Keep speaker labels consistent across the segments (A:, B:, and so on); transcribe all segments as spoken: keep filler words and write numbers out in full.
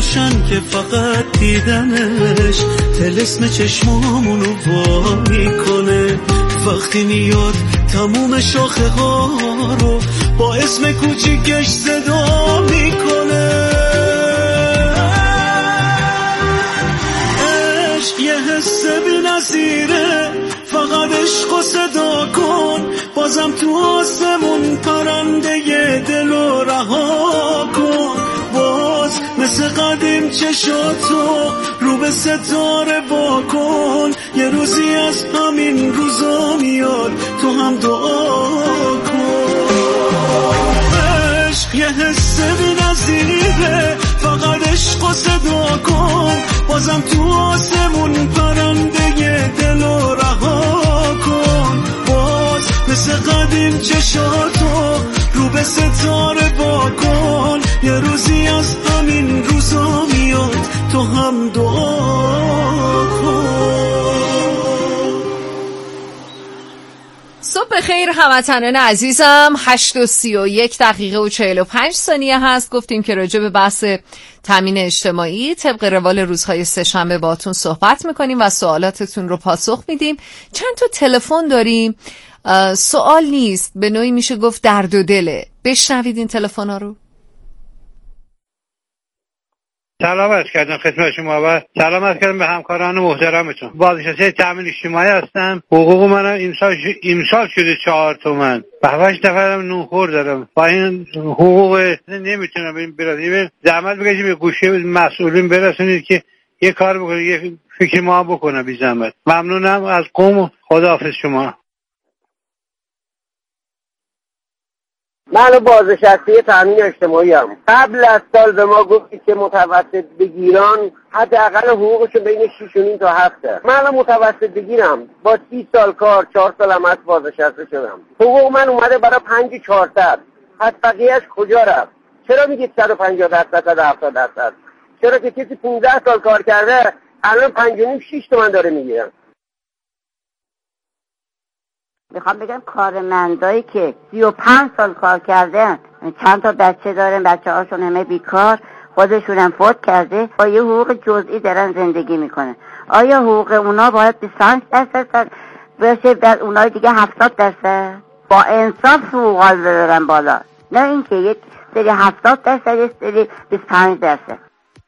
A: روشن که فقط دیدنش طلسم چشمامونو وا میکنه. وقتی میاد تموم شاخه ها رو با اسم کوچیکش صدا میکنه. عشق یه حس بی‌نظیره، فقط عشق و صدا کن، بازم تو آسمون پرنده ی دلو رها کن. باز مثل قدیم چشاتو رو به ستاره وا کن، یه روزی از همین روزا میاد تو هم دعا کن. عشق یه حس بی‌نظیره، فقط عشق و صدا کن، بازم تو آسمون پرنده ی دلو رها کن. باز مثل قدیم چشاتو رو به ستاره وا کن، یه روزی از همین روزا میاد تو هم دعا کن.
B: صبح خیر هموطنان عزیزم. هشت و سی و یک دقیقه و چهل و پنج ثانیه هست. گفتیم که راجع به بحث تامین اجتماعی طبق روال روزهای سه‌شنبه باتون صحبت میکنیم و سوالاتتون رو پاسخ میدیم. چند تا تلفن داریم. سوال نیست، به نوعی میشه گفت درد و دله. بشنوید این تلفن ها رو.
C: سلام عرض کردم خدمت شما و سلام عرض کردم به همکاران محترمتون. بازنشسته تامین اجتماعی هستم. حقوق منم امسال امسال شده چهار تومن. به هشت نفرم نونخور دارم. با این حقوق نمیتونم بریم برسیم. زحمت بکشید به گوشه مسئولین برسونید که یه کار بکنید، یه فکر ما بکنه بی زحمت. ممنونم از قوم. خداحافظ شما.
D: من بازنشسته تامین اجتماعی ام. قبل از سال به ما گفتید که متوسط بگیران حداقل حقوقشون بین شش و نیم تا هفته. من متوسط بگیرم با سی سال کار، چهار سالم از بازنشسته شدم. حقوق من اومده برای پنج چهارصد. پس بقیه‌اش کجا رفت؟ چرا میگید صد و پنجاه درصد صد و هفتاد درصد؟ چرا که کسی پانزده سال کار کرده الان پنج و نیم شش تومن داره میگیره؟
E: میخوام بگم کارمندایی که سی و پنج سال کار کردن، چند تا بچه دارن، بچه هاشون همه بیکار، خودشونم فوت کرده، با یه حقوق جزئی دارن زندگی میکنن. آیا حقوق اونا باید بیست و پنج درصد بشه، بعد اونای دیگه هفتاد درصد؟ با انصاف حقوق دارن بالا، نه اینکه یک سری هفتاد درصد، یک سری بیست و پنج درصد.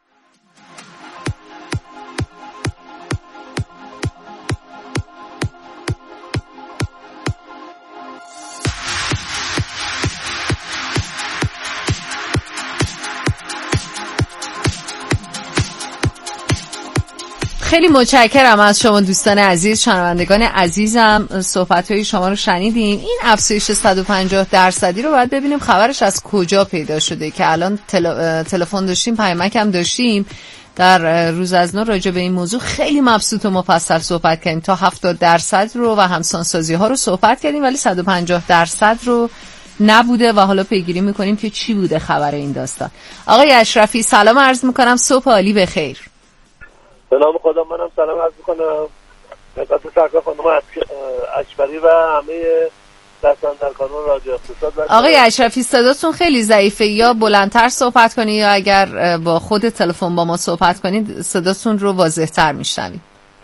B: خیلی متشکرم از شما دوستان عزیز، شنوندگان عزیزم. صحبت‌های شما رو شنیدیم. این افزایش صد و پنجاه درصدی رو باید ببینیم خبرش از کجا پیدا شده که الان تل... تلفن داشتیم، پیامک هم داشتیم. در روز از نو راجع به این موضوع خیلی مبسوط و مفصل صحبت کردیم. تا هفتاد درصد رو و همسانسازی ها رو صحبت کردیم، ولی صد و پنجاه درصد رو نبوده و حالا پیگیری میکنیم که چی بوده خبر این داستان. آقای اشرفی سلام عرض میکنم، صبح عالی بخیر.
F: به نام خدا منم سلام عرض میکنم خدمت سرکار خانم اکبری و همه دستاندرکاران رادیو اقتصاد.
B: آقای اشرفی صداتون خیلی ضعیفه، یا بلندتر صحبت کنید یا اگر با خود تلفن با ما صحبت کنید صداتون رو واضح‌تر میشنویم.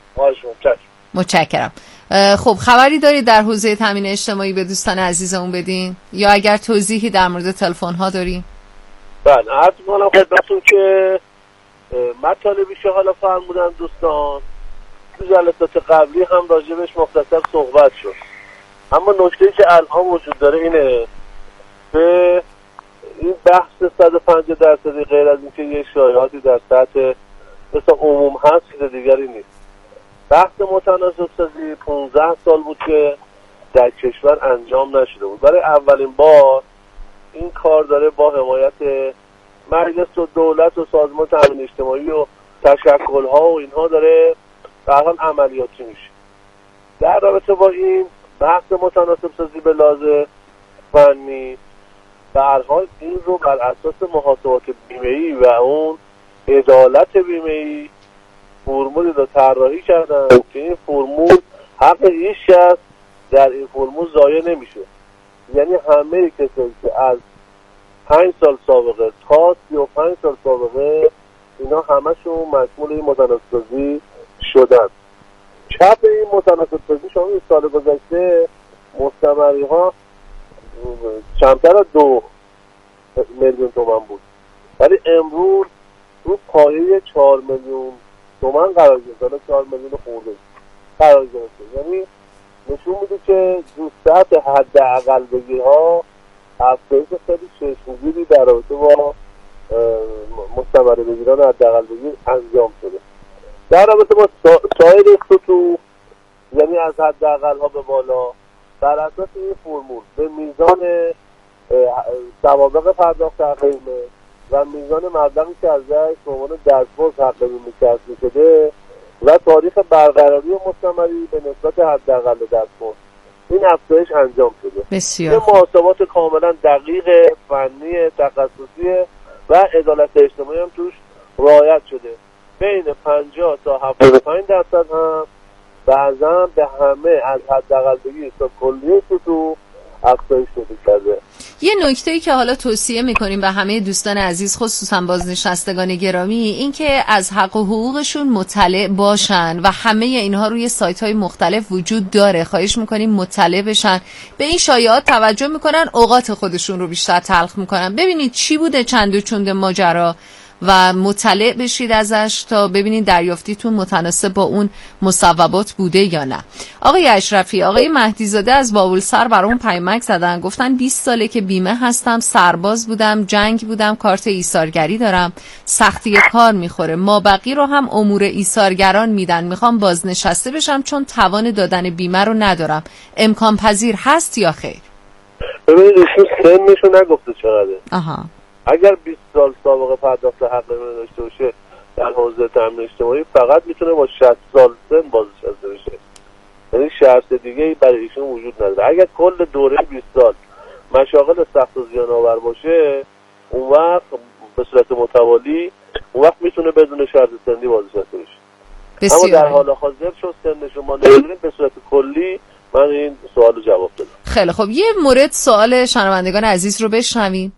B: متشکرم. خب خبری دارید در حوزه تامین اجتماعی به دوستان عزیزمون بدین، یا اگر توضیحی در مورد تلفن ها داریم؟
F: بله عرض می‌کنم خدمتتون که مطالبی که حالا فرمودن دوستان تو جلسات قبلی هم راجبش مختصر صحبت شد، اما نکته‌ای که الان وجود داره اینه به این بحث صد و پنجاه درصدی غیر از اینکه یه شایعاتی در سطح مثل عموم هست چیز دیگری نیست. بحث متناسب سازی پانزده سال بود که در کشور انجام نشده بود. برای اولین بار این کار داره با حمایت مجلس و دولت و سازمان تامین اجتماعی و تشکل‌ها و اینها داره به هر حال عملیاتی میشه. در رابطه با این بحث متناسب سازی به لحاظ فنی به هر حال این رو بر اساس محاسبات بیمه‌ای و اون عدالت بیمه‌ای فرمولی رو طراحی کردن که این فرمول حق هیچ کس در این فرمول ضایع نمیشه. یعنی همه کسایی که از پنج سال سابقه تا سی و پنج سال سابقه اینا همشون مشمول این متناسب‌سازی شدن. چپ این متناسب‌سازی شما این سال گذشته مستمری ها کمتر از دو میلیون تومان بود، ولی امروز رو پایه چهار میلیون تومان قرار گرفته، چهار میلیون خورده قرار گرفته. یعنی نشون میده که جوستت حداقل بگی ها افزایش خیلی چشمگیری در رابطه با مستمره بگیران حداقل بگیر انجام شده. در رابطه با سایر سطوح، یعنی از حداقل ها به بالا، بر اساس این فرمول به میزان سوابق پرداخت حقیقی و میزان مبلغی که ازش به عنوان دستمزد حقیقی میکرد میشده و تاریخ برقراری مستمری به نسبت حداقل دستمزد این افزایش انجام شده.
B: بسیار
F: این محاسبات کاملا دقیق، فنی، تخصصی و عدالت اجتماعی هم توش رعایت شده. بین پنجاه تا هفتاد و پنج درصد هم بعضا به همه از حداقل بگیر تا کلیه سطوح افزایش پیدا کرده.
B: یه نکته‌ای که حالا توصیه می‌کنیم به همه دوستان عزیز، خصوصا بازنشستگان گرامی، این که از حق و حقوقشون مطلع باشن و همه اینها روی سایت‌های مختلف وجود داره. خواهش می‌کنیم مطلع بشن، به این شایعات توجه می‌کنن، اوقات خودشون رو بیشتر تلخ می‌کنن. ببینید چی بوده چند و چند ماجرا و مطلع بشید ازش تا ببینید دریافتیتون متناسب با اون مصوبات بوده یا نه. آقای اشرفی، آقای مهدیزاده از بابلسر برامون پیامک زدن، گفتن بیست ساله که بیمه هستم، سرباز بودم، جنگ بودم، کارت ایثارگری دارم، سختی کار میخوره، مابقی رو هم امور ایثارگران میدن، میخوام بازنشسته بشم چون توان دادن بیمه رو ندارم، امکان پذیر هست یا خیر؟
F: ببینید ایشون سنشو نگفته چقدره.
B: آها.
F: اگر بیست سال سابقه پرداخت حقیقی داشته باشه در حوزه تامین اجتماعی فقط میتونه با شصت سال سن بازنشسته بشه، یعنی شرط دیگه ای برای ایشون وجود نداره. اگر کل دوره بیست سال مشاغل سخت و زیان آور باشه اون وقت به صورت متوالی اون وقت میتونه بدون شرط سنی بازنشسته بشه. اما در حال حاضر چون سن شما نداریم به صورت کلی من این سوالو جواب دادم.
B: خیلی خب، یه مورد سوال شنوندگان عزیز رو بشنویم.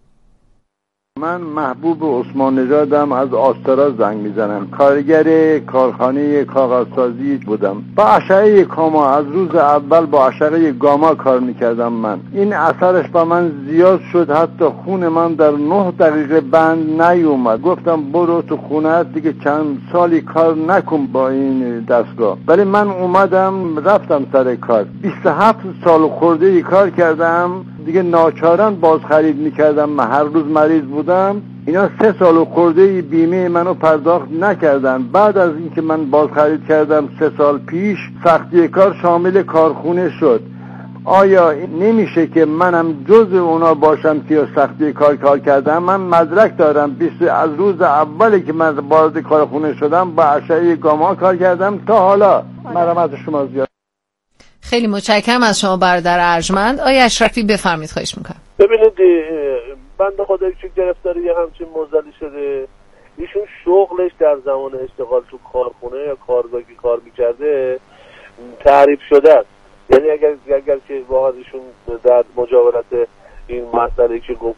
G: من محبوب عثمان نژادم، از آسترا زنگ میزنم. کارگر کارخانه کاغذسازی بودم. با اشعه کاما از روز اول با اشعه گاما کار میکردم. من این اثرش با من زیاد شد، حتی خون من در نه دقیقه بند نیومد. گفتم برو تو خونه دیگه چند سالی کار نکن با این دستگاه. ولی من اومدم رفتم سر کار. بیست و هفت سال خورده ای کار کردم دیگه، ناچارن باز خرید میکردم. من هر روز مریض بودم. اینا سه سال و خورده بیمه منو پرداخت نکردن. بعد از اینکه من باز خرید کردم سه سال پیش، سختی کار شامل کارخونه شد. آیا نمیشه که منم جز اونا باشم که سختی کار کار کردم؟ من مدرک دارم، بیست از روز اولی که من وارد کارخونه شدم با اشعه گاما کار کردم تا حالا. منم از شما زیاد.
B: خیلی متشکرم از شما برادر ارجمند. آقای اشرفی بفرمایید، خواهش میکنم.
F: ببینید بنده خدایی که گرفتاری یه همچین موزلی شده، ایشون شغلش در زمان اشتغال تو کارخونه یا کارگاهی که کار میکرده تعریف شده است. یعنی اگر اگر که واقعا ایشون در مجاورت این مسئله که گفت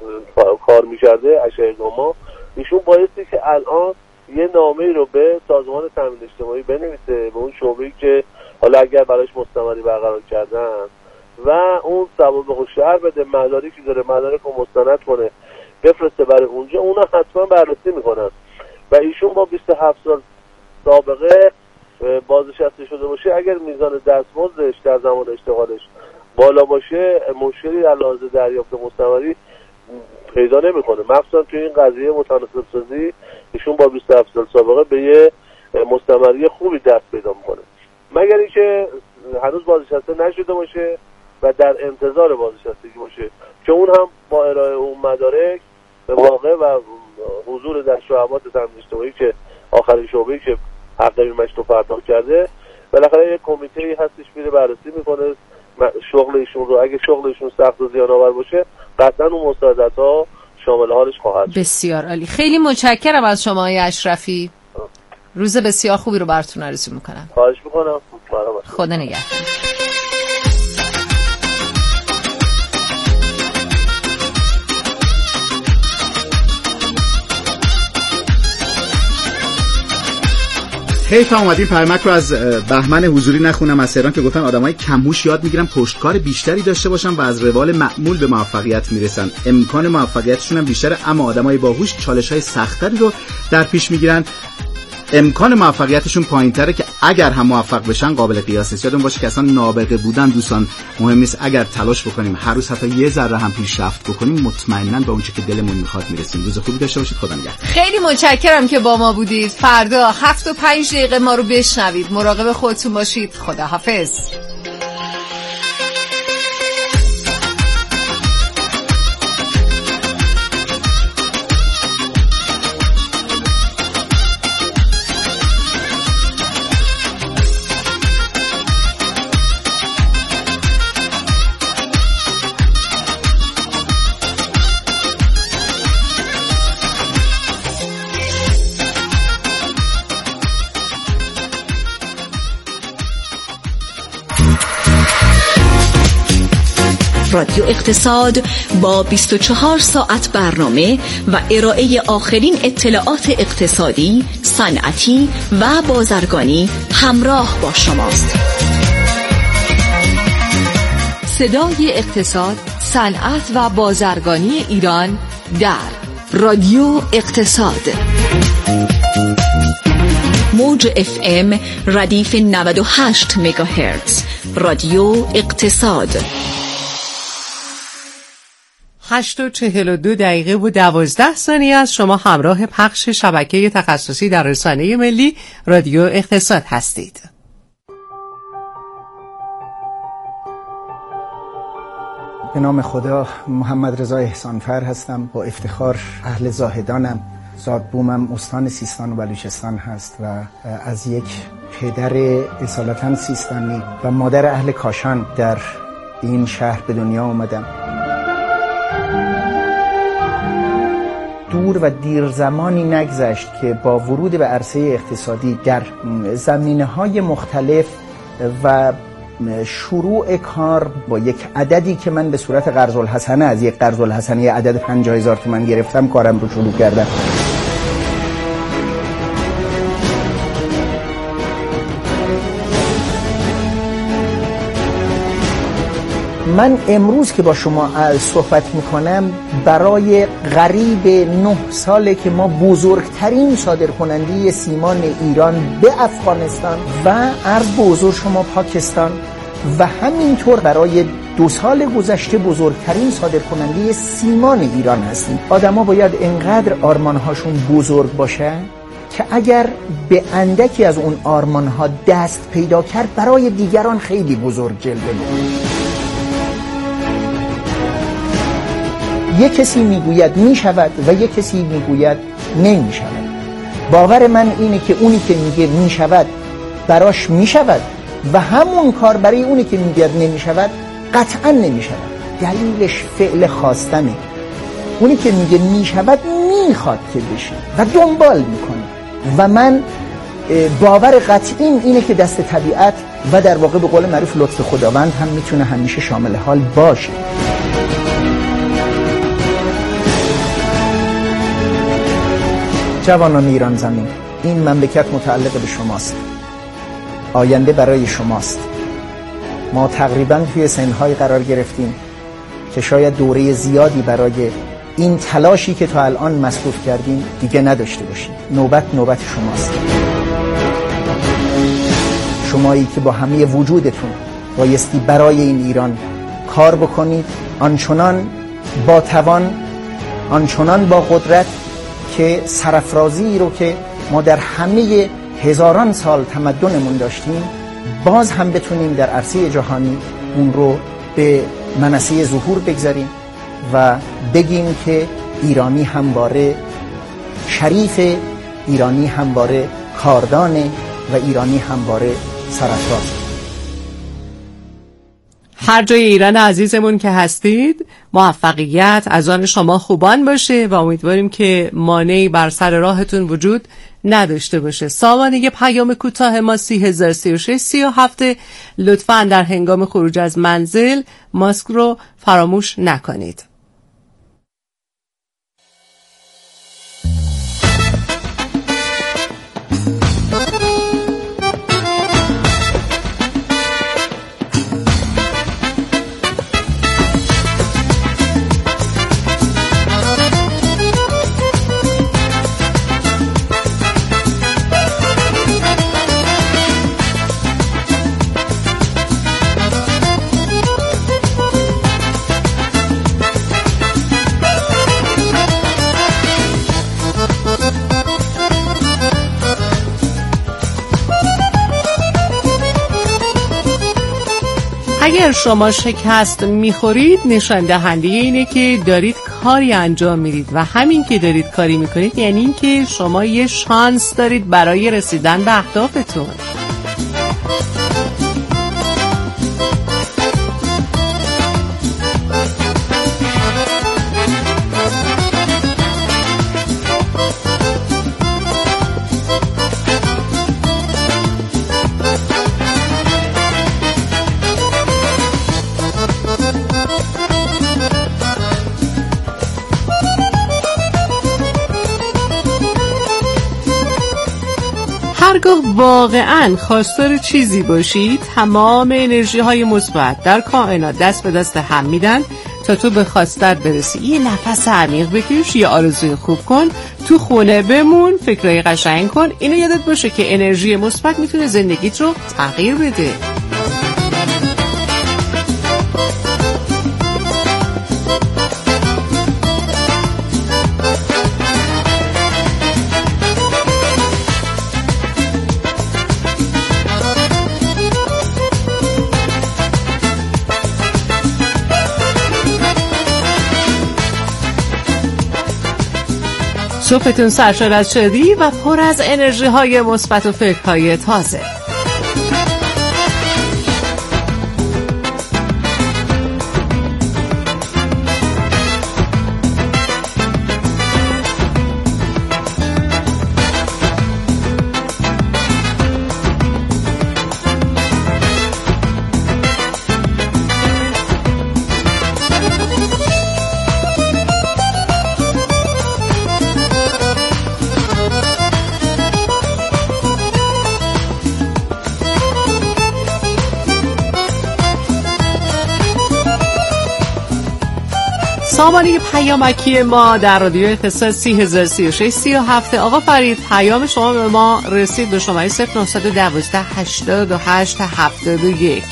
F: کار میکرده اشعه گاما، ایشون بایستی که الان یه نامه‌ای رو به سازمان تامین اجتماعی بنویسه، به اون شعبه‌ای که حالا اگر برایش مستمری برقرار کردن و اون سوابق رو شهر بده، مدارکی داره مدارک رو مستند کنه بفرسته برای اونجا، اونا حتما بررسی میکنن. و ایشون با بیست و هفت سال سابقه بازنشسته شده باشه، اگر میزان دستمزدش در زمان اشتغالش بالا باشه مشکلی در لحاظ دریافت مستمری پیدا نمیکنه. مخصوصا توی این قضیه متناسب سازی ایشون با بیست و هفت سال سابقه به یه مستمری خوبی دست پیدا میکنه، مگر اینکه هنوز بازنشسته نشده باشه و در انتظار بازنشستگی باشه که اون هم با ارائه اون مدارک به واقع و حضور در شعبات تامین اجتماعی که آخرین شعبه‌ای که حق بیمه‌اش رو پرداخت کرده، بالاخره یک کمیته‌ای هستش میره بررسی میکنه شغل ایشون رو. اگه شغل ایشون سخت و زیان آور باشه قطعا اون مساعدت‌ها شامل حالش خواهد شد.
B: بسیار عالی، خیلی متشکرم از شما آقای اشرفی. روز بسیار خوبی رو براتون آرزو میکنم.
F: خواهش میکنم.
B: خدا نگهدار.
H: حیف اومدین پیامک رو از بهمن حضوری نخونم از تهران که گفتن آدمای کم‌هوش یاد میگیرن پشتکار بیشتری داشته باشن و از روال معمول به موفقیت میرسن. امکان موفقیتشون هم بیشتره، اما آدمای باهوش چالش‌های سخت‌تری رو در پیش میگیرن. امکان موفقیتشون پایین‌تره که اگر هم موفق بشن قابل قیاس است. یادتون باشه که اصلا نابغه بودن دوستان مهم نیست. اگر تلاش بکنیم هر روز حتی یه ذره هم پیشرفت بکنیم مطمئناً به اون چیزی که دلمون میخواد میرسیم. روز خوبی داشته باشید. خدا نگهدار.
B: خیلی متشکرم که با ما بودید. فردا هفت و پنج دقیقه ما رو بشنوید. مراقب خودتون باشید. خداحافظ.
I: رادیو اقتصاد با بیست و چهار ساعت برنامه و ارائه آخرین اطلاعات اقتصادی، صنعتی و بازرگانی همراه با شماست. صدای اقتصاد، صنعت و بازرگانی ایران در رادیو اقتصاد. موج اف ام ردیف نود و هشت مگاهرتز. رادیو اقتصاد.
J: هشت و چهل و دو دقیقه و دوازده ثانیه از شما همراه پخش شبکه تخصصی در رسانه ملی رادیو اقتصاد هستید.
K: به نام خدا، محمد رضا احسانفر هستم. با افتخار اهل زاهدانم. زادبومم استان سیستان و بلوچستان هست و از یک پدر اصالتا سیستانی و مادر اهل کاشان در این شهر به دنیا آمدم. دور و دیر زمانی نگذشت که با ورود به عرصه اقتصادی در زمینه‌های مختلف و شروع کار با یک عددی که من به صورت قرض الحسنه از یک قرض الحسنه عدد پنجاه هزار تومان گرفتم کارم رو شروع کردم. من امروز که با شما صحبت میکنم برای قریب نه ساله که ما بزرگترین صادرکننده سیمان ایران به افغانستان و عرض به حضور شما پاکستان و همینطور برای دو سال گذشته بزرگترین صادرکننده سیمان ایران هستیم. آدما باید انقدر آرمانهاشون بزرگ باشه که اگر به اندکی از اون آرمانها دست پیدا کرد برای دیگران خیلی بزرگ جلوه می‌کنه. یک کسی میگوید میشود و یک کسی میگوید نمیشود. باور من اینه که اونی که میگه میشود براش میشود و همون کار برای اونی که میگه نمیشود قطعا نمیشود. دلیلش فعل خواستنه. اونی که میگه میشود میخواد که بشه و دنبال میکنه و من باور قطعیم اینه که دست طبیعت و در واقع به قول معروف لطف خداوند هم میتونه همیشه شامل حال باشه. جوانان ایران زمین، این مملکت متعلق به شماست. آینده برای شماست. ما تقریبا توی سنهای قرار گرفتیم که شاید دوره زیادی برای این تلاشی که تا الان مصروف کردیم دیگه نداشته باشیم. نوبت نوبت شماست. شمایی که با همه وجودتون بایستی برای این ایران کار بکنید، آنچنان با توان، آنچنان با قدرت که سرافرازی رو که ما در همه هزاران سال تمدنمون داشتیم باز هم بتونیم در عرصه جهانی اون رو به منصه ظهور بگذاریم و بگیم که ایرانی همواره شریف، ایرانی همواره کاردانه و ایرانی همواره سرافراز.
J: هر جای ایران عزیزمون که هستید موفقیت از آن شما خوبان باشه و امیدواریم که مانعی بر سر راهتون وجود نداشته باشه. سامانه پیام کوتاه ما سی هزار سی و شش سی و هفت. لطفاً در هنگام خروج از منزل ماسک رو فراموش نکنید. اگر شما شکست میخورید نشان دهنده اینه که دارید کاری انجام میدید و همین که دارید کاری میکنید یعنی این که شما یه شانس دارید برای رسیدن به اهدافتون. هرگاه واقعاً خواستار چیزی باشی تمام انرژی های مثبت در کائنات دست به دست هم میدن تا تو به خواستت برسی. یه نفس عمیق بکش، یه آرزوی خوب کن، تو خونه بمون، فکرای قشنگ کن. اینو یادت باشه که انرژی مثبت میتونه زندگیت رو تغییر بده. صبحتون سرشار از شادی و پر از انرژی های مثبت و فکرهای تازه. سامانه پیامکی ما در رادیو اقتصاد سی هزار سی و شش سی و هفت. آقا فرید پیام شما به ما رسید به شماره صفر نه یک دو هشتاد و هشت هفتاد و یک.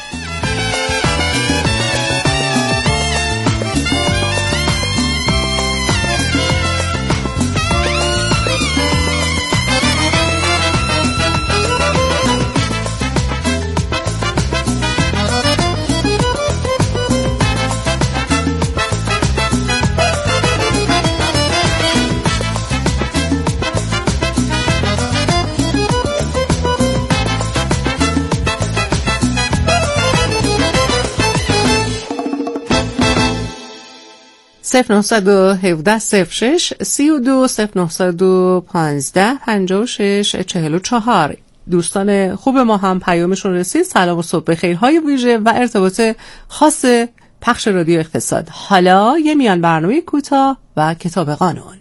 J: صفر نه یک هفت صفر شش سی و دو صفر نه پانزده پنجاه و شش چهل و چهار. دوستان خوب ما هم پیامشون رسید. سلام و صبح بخیرهای ویژه و ارتباط خاص پخش رادیو اقتصاد. حالا یه میان برنامه کوتاه و کتاب قانون.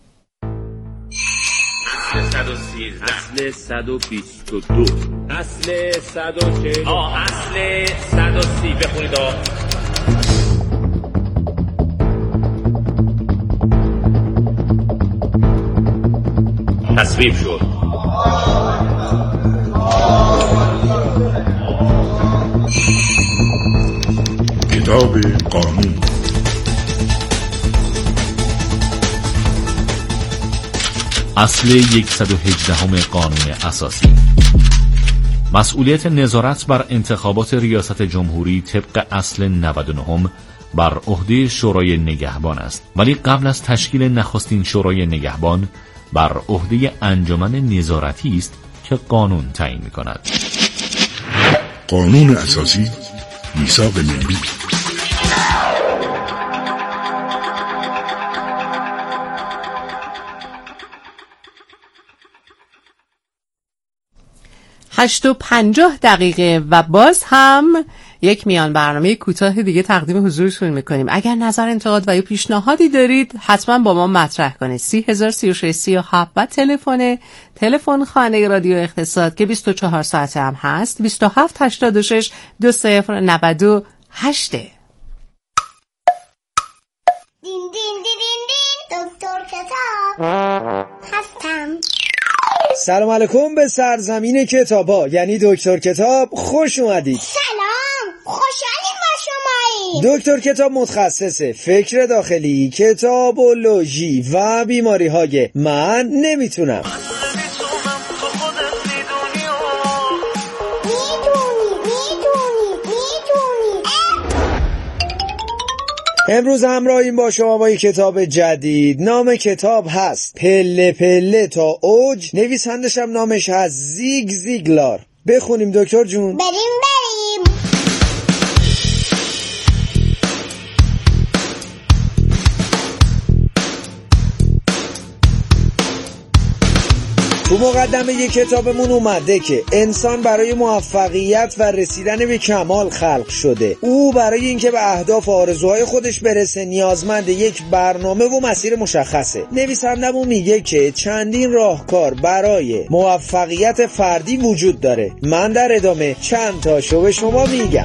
L: صد و سیزده اصل صد و بیست و دو اصل صد و چهل آه اصل صد و سی بخونید آه تصویب شد.
M: کتاب قانون.
N: اصل صد و هجده قانون اساسی. مسئولیت نظارت بر انتخابات ریاست جمهوری طبق اصل نود و نه بر عهده شورای نگهبان است، ولی قبل از تشکیل نخستین شورای نگهبان بر عهده انجمن نظارتی است که قانون تعیین می‌کند.
M: قانون اساسی، میثاق ملی.
J: هشت و پنجاه دقیقه و باز هم یک میان برنامه کوتاه دیگه تقدیم حضورتون میکنیم. اگر نظر، انتقاد و یا پیشنهادی دارید حتما با ما مطرح کنید. سی هزار سی و شش سی و هفت و تلفن تلفن خانه رادیو اقتصاد که بیست و چهار ساعت هم هست بیست و هفت هشتاد و شش دو صفر نود و هشت.
O: دین دین دین دین دین دکتر کتاب هستم.
P: سلام علیکم به سرزمین کتابا، یعنی دکتر کتاب خوش اومدید.
O: سلام، خوشحالیم با شمایید.
P: دکتر کتاب متخصص فکر داخلی، کتابولوژی و بیماری های من نمیتونم.
O: میدونی میدونی میدونی
P: امروز همراهیم با شما با یک کتاب جدید. نام کتاب هست پله پله تا اوج، نویسندش هم نامش هست زیگ زیگلار. بخونیم دکتر جون.
O: بریم بریم.
P: تو مقدمه یک کتابمون اومده که انسان برای موفقیت و رسیدن به کمال خلق شده. او برای اینکه به اهداف و آرزوهای خودش برسه نیازمند یک برنامه و مسیر مشخصه. نویسندمون میگه که چندین راهکار برای موفقیت فردی وجود داره. من در ادامه چند تاشو به شما میگم.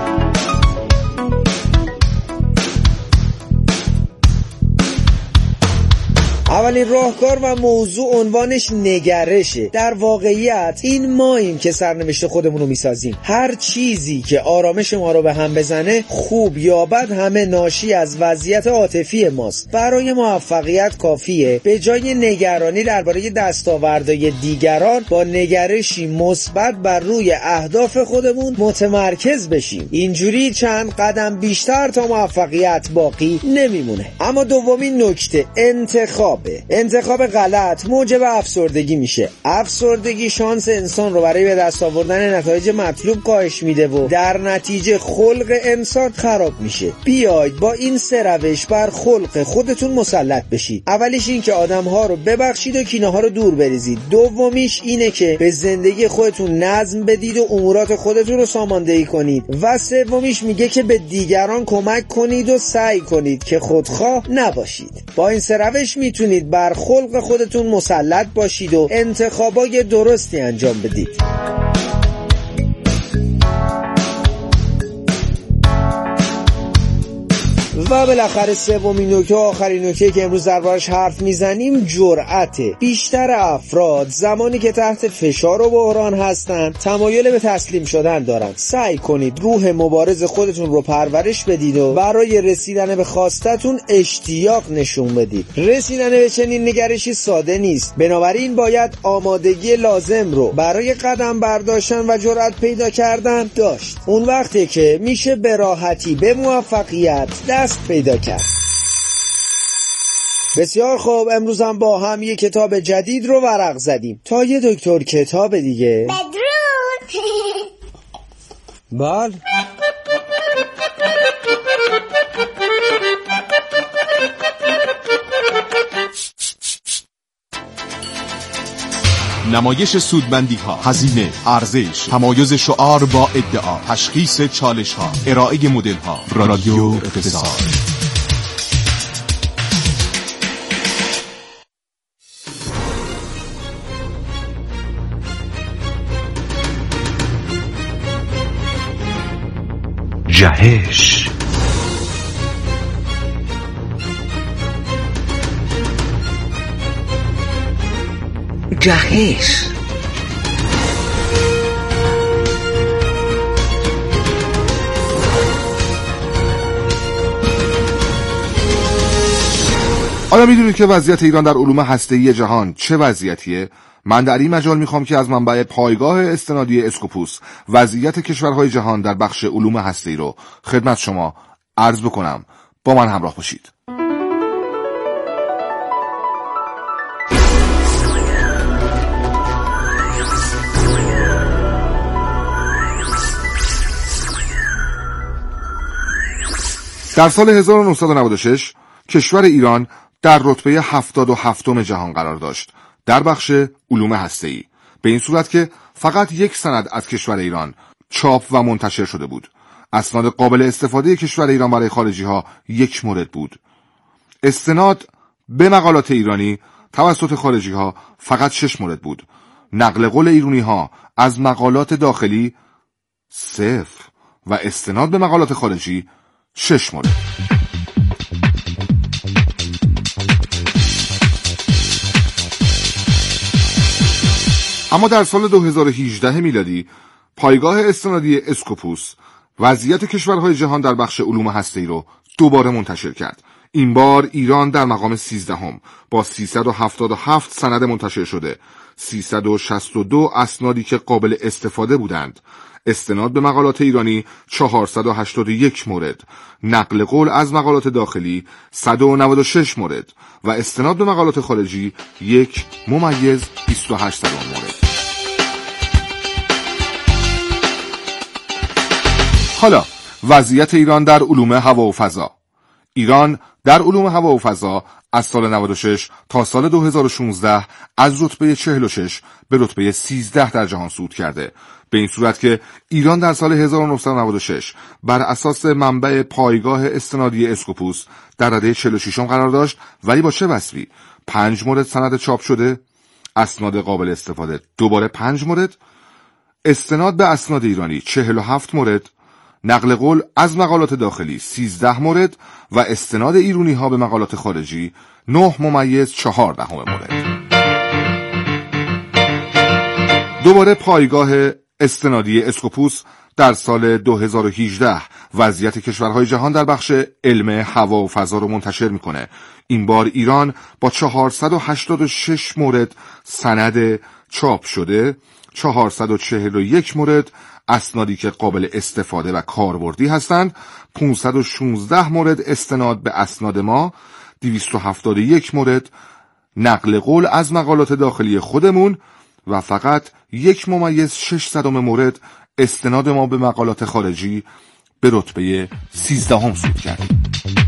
P: اولین راهکار و موضوع عنوانش نگرشه. در واقعیت این ماییم که سرنوشت خودمون رو میسازیم. هر چیزی که آرامش ما رو به هم بزنه، خوب یا بد، همه ناشی از وضعیت عاطفی ماست. برای موفقیت کافیه به جای نگرانی درباره دستاوردهای دیگران با نگرشی مثبت بر روی اهداف خودمون متمرکز بشیم. اینجوری چند قدم بیشتر تا موفقیت باقی نمیمونه. اما دومین نکته انتخاب. انتخاب غلط موجب افسردگی میشه. افسردگی شانس انسان رو برای به دست آوردن نتایج مطلوب کاهش میده و در نتیجه خلق انسان خراب میشه. بیاید با این سه روش بر خلق خودتون مسلط بشید. اولیش این که آدم‌ها رو ببخشید و کینه‌ها رو دور بریزید. دومیش اینه که به زندگی خودتون نظم بدید و امورات خودتون رو ساماندهی کنید. و سومیش میگه که به دیگران کمک کنید و سعی کنید که خودخواه نباشید. با این سه روش میتونید بر خلق خودتون مسلط باشید و انتخابای درستی انجام بدید. و بالاخره سومین نکته و آخرین نکته که امروز دربارش حرف میزنیم جرأته. بیشتر افراد زمانی که تحت فشار و بحران هستن تمایل به تسلیم شدن دارن. سعی کنید روح مبارز خودتون رو پرورش بدید و برای رسیدن به خواستتون اشتیاق نشون بدید. رسیدن به چنین نگرشی ساده نیست، بنابراین باید آمادگی لازم رو برای قدم برداشتن و جرأت پیدا کردن داشت. اون وقتی که میشه به راحتی به موفقیت دست پیدا کرد. بسیار خوب، امروز هم با هم یک کتاب جدید رو ورق زدیم. تا یه دکتر کتاب دیگه.
O: بدرود.
P: بله.
Q: نمایش سودمندی ها، هزینه، ارزش، تمایز شعار با ادعا، تشخیص چالش ها، ارائه مدل ها. رادیو اقتصاد.
R: جهش جهش
Q: آیا میدونید که وضعیت ایران در علوم هسته‌ای جهان چه وضعیتیه؟ من در این مجال میخوام که از منبع پایگاه استنادی اسکوپوس وضعیت کشورهای جهان در بخش علوم هسته‌ای رو خدمت شما عرض بکنم. با من همراه باشید. در سال هزار و نهصد و نود و شش کشور ایران در رتبه هفتاد و هفتم جهان قرار داشت در بخش علوم هسته‌ای، به این صورت که فقط یک سند از کشور ایران چاپ و منتشر شده بود. اسناد قابل استفاده کشور ایران برای خارجی ها یک مورد بود. استناد به مقالات ایرانی توسط خارجی ها فقط شش مورد بود. نقل قول ایرانی ها از مقالات داخلی صفر و استناد به مقالات خارجی شش مورد. اما در سال دو هزار و هجده میلادی پایگاه استنادی اسکوپوس وضعیت کشورهای جهان در بخش علوم هسته‌ای رو دوباره منتشر کرد. این بار ایران در مقام سیزدهم با سیصد و هفتاد و هفت سند منتشر شده، سیصد و شصت و دو اسنادی که قابل استفاده بودند، استناد به مقالات ایرانی چهارصد و هشتاد و یک مورد، نقل قول از مقالات داخلی صد و نود و شش مورد و استناد به مقالات خارجی یک ممیز بیست و هشت مورد. حالا وضعیت ایران در علوم هوا و فضا. ایران در علوم هوا و فضا از سال نود و شش تا سال دو هزار و شانزده از رتبه چهل و شش به رتبه سیزده در جهان صعود کرده، به این صورت که ایران در سال هزار و نهصد و نود و شش بر اساس منبع پایگاه استنادی اسکوپوس در رده چهل و شش قرار داشت، ولی با چه وصفی؟ پنج مورد سند چاپ شده، اسناد قابل استفاده دوباره پنج مورد، استناد به اسناد ایرانی چهل و هفت مورد، نقل قول از مقالات داخلی سیزده مورد و استناد ایرانی ها به مقالات خارجی نه ممیز چهار دهم مورد. دوباره پایگاه استنادی اسکوپوس در سال دو هزار و هجده وضعیت کشورهای جهان در بخش علم هوا و فضا رو منتشر میکنه. این بار ایران با چهارصد و هشتاد و شش مورد سند چاپ شده، چهارصد و چهل و یک مورد اسنادی که قابل استفاده و کاربردی هستند، پانصد و شانزده مورد استناد به اسناد ما، دویست و هفتاد و یک مورد نقل قول از مقالات داخلی خودمون و فقط یک ممیز شش صدم مورد استناد ما به مقالات خارجی به رتبه سیزدهم صعود کردیم.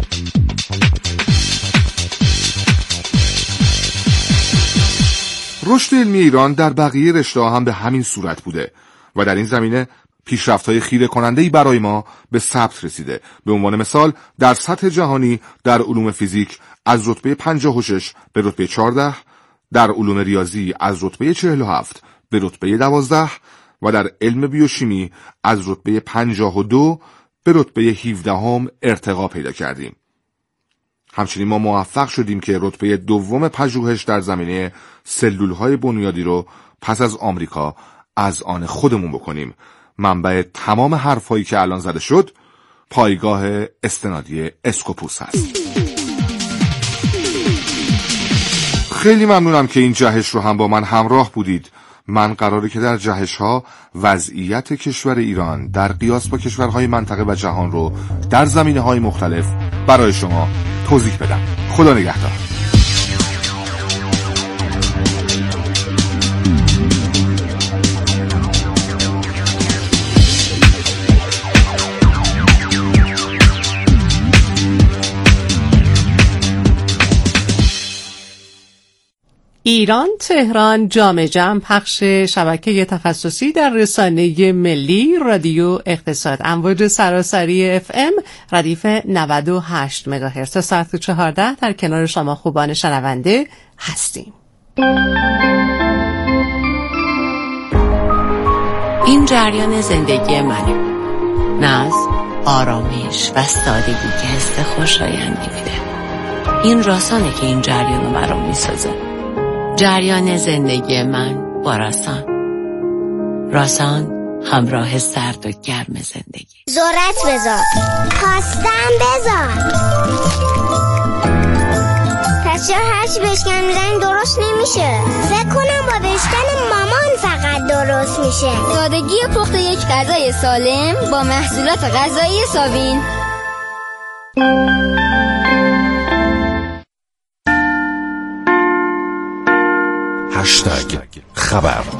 Q: رشد علمی ایران در بقیه رشته‌ها هم به همین صورت بوده و در این زمینه پیشرفت‌های خیره کننده‌ای برای ما به ثبت رسیده. به عنوان مثال در سطح جهانی در علوم فیزیک از رتبه پنجاه و شش به رتبه چهارده، در علوم ریاضی از رتبه چهل و هفت به رتبه دوازده و در علم بیوشیمی از رتبه پنجاه و دو به رتبه هفدهم ارتقا پیدا کردیم. همچنین ما موفق شدیم که رتبه دوم پژوهش در زمینه سلول‌های بنیادی رو پس از آمریکا از آن خودمون بکنیم. منبع تمام حرفایی که الان زده شد پایگاه استنادی اسکوپوس هست. خیلی ممنونم که این جهش رو هم با من همراه بودید. من قراره که در جهش ها وضعیت کشور ایران در قیاس با کشورهای منطقه و جهان رو در زمینه های مختلف برای شما توضیح بدم. خدا نگهدار.
J: ایران تهران جام جم پخش شبکه تخصصی در رسانه ملی رادیو اقتصاد امواج سراسری اف ام ردیف نود و هشت مگاهرتز تا ساعت چهارده در کنار شما خوبان شنونده هستیم.
S: این جریان زندگی منه، ناز، آرامش و سادگی که حس خوشایندی میده. این راسانه که این جریان رو برام میسازه. جریان زندگی من با راسان. راسان همراه سرد و گرم زندگی.
O: ذرت بذار، خواستم بذار. پس چرا هرچی بشکن میزنی درست نمیشه؟ فکر کنم با بشکن مامان فقط درست میشه.
T: سادگی پخت یک غذای سالم با محصولات غذایی سابین.
M: هشتگ خبر